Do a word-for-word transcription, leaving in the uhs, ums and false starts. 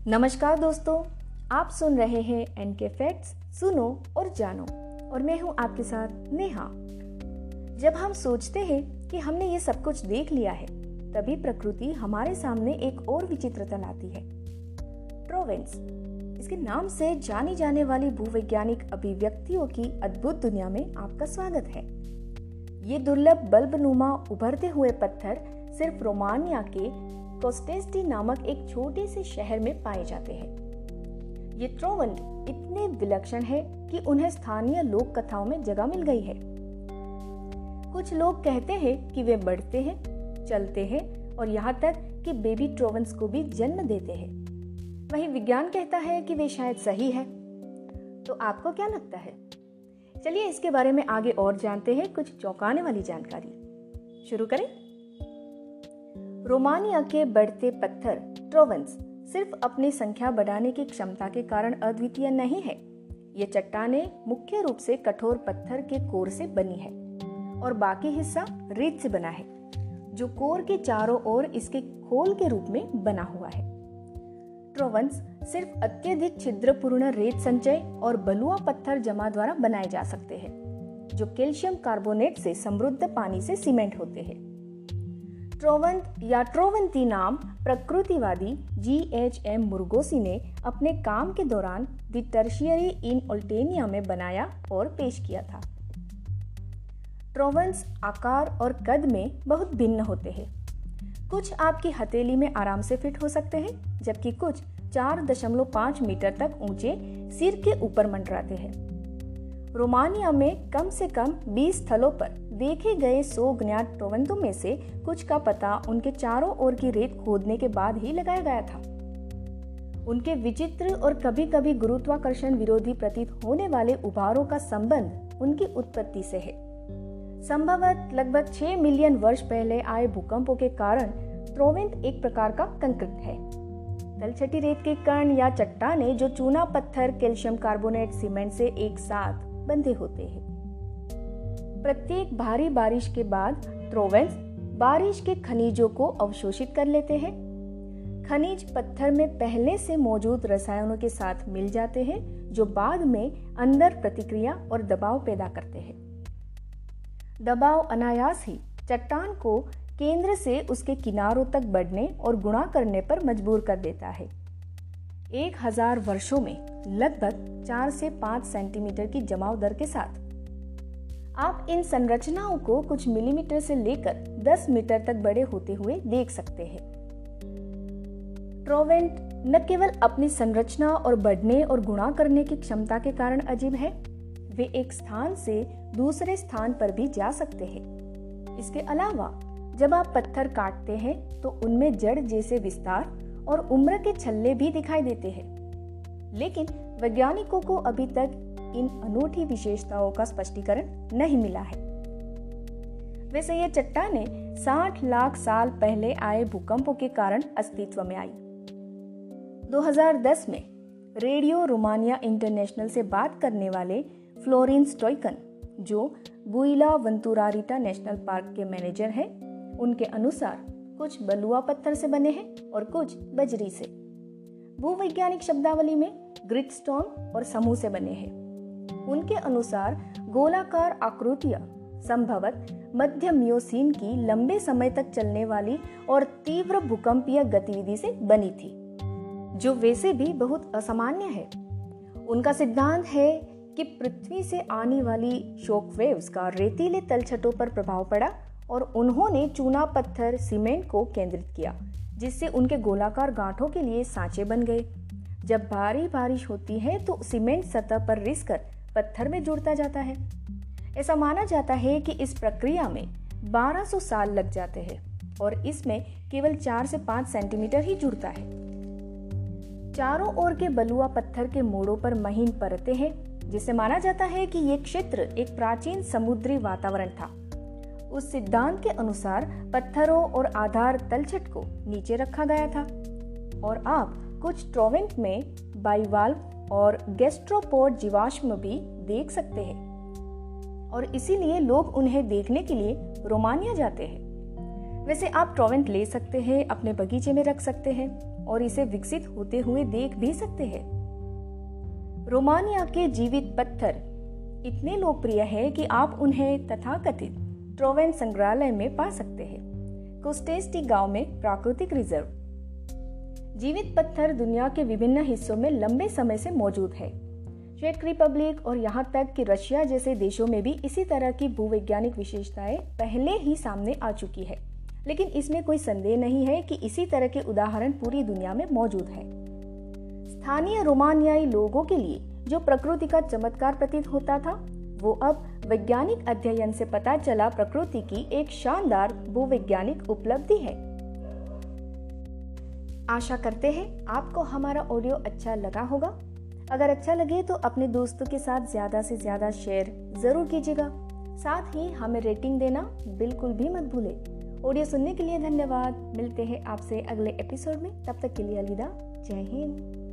नमस्कार दोस्तों, आप सुन रहे हैं एनके फैक्ट्स, सुनो और जानो। और मैं हूं आपके साथ नेहा। जब हम सोचते हैं कि हमने ये सब कुछ देख लिया है, तभी प्रकृति हमारे सामने एक और विचित्रता लाती है। ट्रोवेंस, इसके नाम से जानी जाने वाली भूवैज्ञानिक अभिव्यक्तियों की अद्भुत दुनिया में आपका स्वागत है। ये दुर्लभ बल्बनुमा उभरते हुए पत्थर सिर्फ रोमानिया के कोस्टेस्टी नामक एक छोटे से शहर में पाए जाते हैं। ये ट्रोवेंट इतने विलक्षण है कि उन्हें स्थानीय लोक कथाओं में जगह मिल गई है। कुछ लोग कहते हैं कि वे बढ़ते हैं, चलते हैं और यहाँ तक कि बेबी ट्रोवेंट्स को भी जन्म देते हैं। वहीं विज्ञान कहता है कि वे शायद सही है। तो आपको क्या लगता है? चलिए इसके बारे में आगे और जानते हैं कुछ चौंकाने वाली जानकारी। शुरू करें। रोमानिया के बढ़ते पत्थर ट्रोवेंस सिर्फ अपनी संख्या बढ़ाने की क्षमता के कारण अद्वितीय नहीं है। ये चट्टानें मुख्य रूप से कठोर पत्थर के कोर से बनी है और बाकी हिस्सा रेत से बना है, जो कोर के चारों ओर इसके खोल के रूप में बना हुआ है। ट्रोवेंस सिर्फ अत्यधिक छिद्रपूर्ण रेत संचय और बलुआ पत्थर जमा द्वारा बनाए जा सकते हैं, जो कैल्शियम कार्बोनेट से समृद्ध पानी से सीमेंट होते हैं। ट्रोवेंट या ट्रोवेंती नाम प्रकृतिवादी जी एच एम मुर्गोसी ने अपने काम के दौरान द टर्शियरी इन ओल्टेनिया में बनाया और पेश किया था। ट्रोवेंस आकार और कद में बहुत भिन्न होते हैं। कुछ आपकी हथेली में आराम से फिट हो सकते हैं, जबकि कुछ चार दशमलव पाँच मीटर तक ऊंचे सिर के ऊपर मंडराते हैं। रोमानिया में कम से कम बीस स्थलों पर देखे गए सौ ज्ञात ट्रोवेंटों में से कुछ का पता उनके चारों ओर की रेत खोदने के बाद ही लगाया गया था। उनके विचित्र और कभी कभी गुरुत्वाकर्षण विरोधी प्रतीत होने वाले उभारों का संबंध उनकी उत्पत्ति से है। संभवतः लगभग छह मिलियन वर्ष पहले आए भूकंपों के कारण ट्रोवेंट एक प्रकार का कंक्रीट है। तलछटी रेत के कण या चट्टानें जो चूना पत्थर कैल्शियम कार्बोनेट सीमेंट से एक साथ बंधे होते हैं। प्रत्येक भारी बारिश के बाद ट्रोवेंस बारिश के खनिजों को अवशोषित कर लेते हैं। खनिज पत्थर में पहले से मौजूद रसायनों के साथ मिल जाते हैं, जो बाद में अंदर प्रतिक्रिया और दबाव पैदा करते हैं। दबाव अनायास ही चट्टान को केंद्र से उसके किनारों तक बढ़ने और गुणा करने पर मजबूर कर देता है। एक हजार वर्षों में लगभग चार से पाँच सेंटीमीटर की जमाव दर के साथ आप इन संरचनाओं को कुछ मिलीमीटर से लेकर दस मीटर तक बड़े होते हुए देख सकते हैं। ट्रोवेंट न केवल अपनी संरचना और बढ़ने और गुणा करने की क्षमता के कारण अजीब है, वे एक स्थान से दूसरे स्थान पर भी जा सकते हैं। इसके अलावा जब आप पत्थर काटते हैं तो उनमें जड़ जैसे विस्तार और उम्र के छल्ले भी दिखाई देते हैं, लेकिन वैज्ञानिकों को अभी तक इन अनूठी विशेषताओं का स्पष्टीकरण नहीं मिला है। वैसे ये चट्टानें साठ लाख साल पहले आए भूकंपों के कारण अस्तित्व में आई। दो हज़ार दस में रेडियो रोमानिया इंटरनेशनल से बात करने वाले फ्लोरिन स्टोइकन, जो बुइला वंतुरारिटा नेशनल पार्क के मैनेजर हैं, उनके अनुसार कुछ बलुआ पत्थर से बने हैं और कुछ बजरी से। भूवैज्ञानिक शब्दावली में ग्रिटस्टोन और समूह से बने हैं। उनके अनुसार गोलाकार आकृतियां संभवतः मध्य मियोसीन की लंबे समय तक चलने वाली और तीव्र भूकंपीय गतिविधि से बनी थी, जो वैसे भी बहुत असामान्य है। उनका सिद्धांत है कि पृथ्वी से आने वाली शॉक वेव्स का रेतीले तलछटों पर प्रभाव पड़ा और उन्होंने चूना पत्थर सीमेंट को केंद्रित किया, जिससे उनके गोलाकार गांठों के लिए सांचे बन गए। जब भारी बारिश होती है तो सीमेंट सतह पर रिसकर पत्थर में जुड़ता जाता है। ऐसा माना जाता है कि इस प्रक्रिया में बारह सौ साल लग जाते हैं और इसमें केवल चार से पाँच सेंटीमीटर ही जुड़ता है। चारों ओर के बलुआ पत्थर के मोड़ों पर महीन परतें हैं, जिससे माना जाता है कि ये क्षेत्र एक प्राचीन समुद्री वातावरण था। उस सिद्धांत के अनुसार पत्थरों और आधार तलछट को नीचे रखा गया था और आप कुछ ट्रोवेंट में बाइवाल्व और गैस्ट्रोपोड जीवाश्म भी देख सकते हैं और इसीलिए लोग उन्हें देखने के लिए रोमानिया जाते हैं। वैसे आप ट्रोवेंट ले सकते हैं, अपने बगीचे में रख सकते हैं और इसे विकसित होते हुए देख भी सकते हैं। रोमानिया के जीवित पत्थर इतने लोकप्रिय है कि आप उन्हें तथाकथित ट्रोवेन संग्रहालय में पा सकते हैं। कोस्टेस्टी गांव में प्राकृतिक रिजर्व। जीवित पत्थर दुनिया के विभिन्न हिस्सों में लंबे समय से मौजूद है। चेक रिपब्लिक और यहाँ तक कि रशिया जैसे देशों में भी इसी तरह की भूवैज्ञानिक विशेषताएं पहले ही सामने आ चुकी है, लेकिन इसमें कोई संदेह नहीं है कि इसी तरह के उदाहरण पूरी दुनिया में मौजूद है। स्थानीय रोमानियाई लोगों के लिए जो प्रकृति का चमत्कार प्रतीत होता था, वो अब वैज्ञानिक अध्ययन से पता चला प्रकृति की एक शानदार भूवैज्ञानिक उपलब्धि है। आशा करते हैं आपको हमारा ऑडियो अच्छा लगा होगा। अगर अच्छा लगे तो अपने दोस्तों के साथ ज़्यादा से ज़्यादा शेयर ज़रूर कीजिएगा। साथ ही हमें रेटिंग देना बिल्कुल भी मत भूलें। ऑडियो सुनने के लिए धन्यवाद। मिलते हैं आपसे अगले एपिसोड में। तब तक के लिए अलविदा। जय हिंद।